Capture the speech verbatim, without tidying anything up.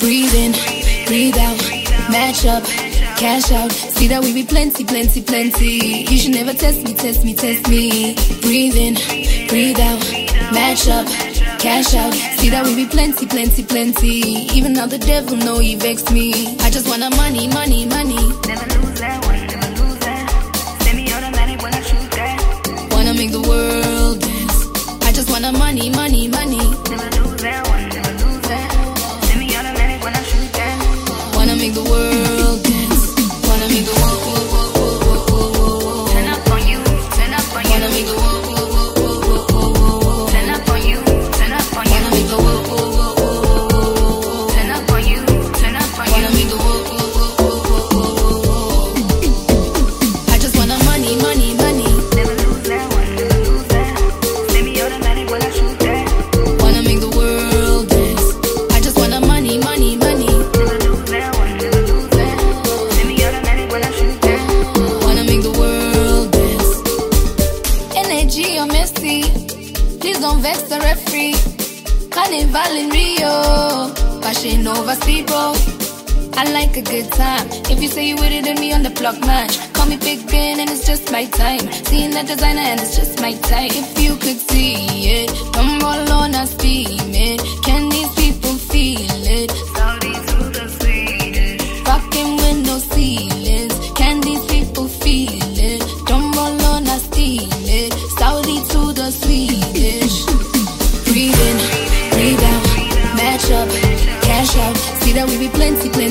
Breathe in, breathe out, match up, cash out. See that we be plenty, plenty, plenty. You should never test me, test me, test me. Breathe in, breathe out, match up, cash out. See that we be plenty, plenty, plenty. Even now the devil know he vexed me. I just wanna money, money, money. Never lose that one, never lose that. Semi-automatic when I shoot that. Wanna make the world dance. I just wanna money, money, money. Never lose that one, never lose that. Semi-automatic when I shoot that. Wanna make the world dance. Wanna make the world, world, world, world, world, world, world. Turn up on you, turn up on you. Wanna make the world, world, world, world, world, world, world. Turn up on you, turn up on you. Wanna make the world, world, world, world, world, world, world. Turn up on you, turn up on you. Wanna make the world, world, world, world, world, world, world, world. I just wanna money, money, money. Never lose that one, never lose that. Semi-automatic when I shoot that. Wanna make the world dance. I just wanna money, money, money. Never lose that one, never lose that. Semi-automatic when I shoot that. Wanna make the world dance. Energy or Messi, please don't vex the referee. Carnival in Rio, fashion over speedboat. I like a good time. If you say you with it, then me on the block match. Call me Big Ben and it's just my time. Seeing that designer and it's just my type. If you could see it, come roll on and steam it. Can these people feel it? Saudi to the Swedish. Fucking with no ceilings. Can these people feel it? Don't roll on and steam it. Saudi to the Swedish. Breathe in, breathe out, match up, cash out. See that we be plenty, plenty.